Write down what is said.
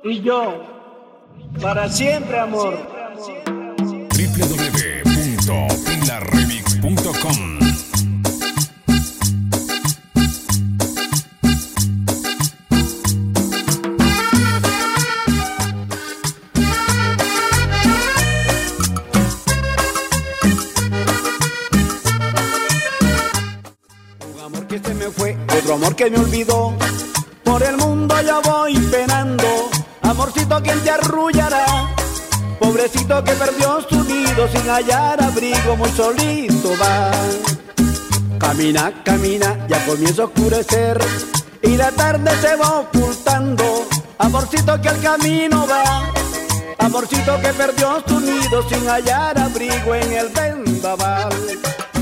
y yo, para siempre, amor. www.pilarremix.com. Un amor que se me fue, otro amor que me olvidó. Por el mundo yo voy penando. Amorcito, ¿quién te arrullará? Pobrecito que perdió su nido sin hallar abrigo, muy solito va. Camina, camina, ya comienza a oscurecer y la tarde se va ocultando. Amorcito que al camino va, amorcito que perdió su nido sin hallar abrigo en el vendaval.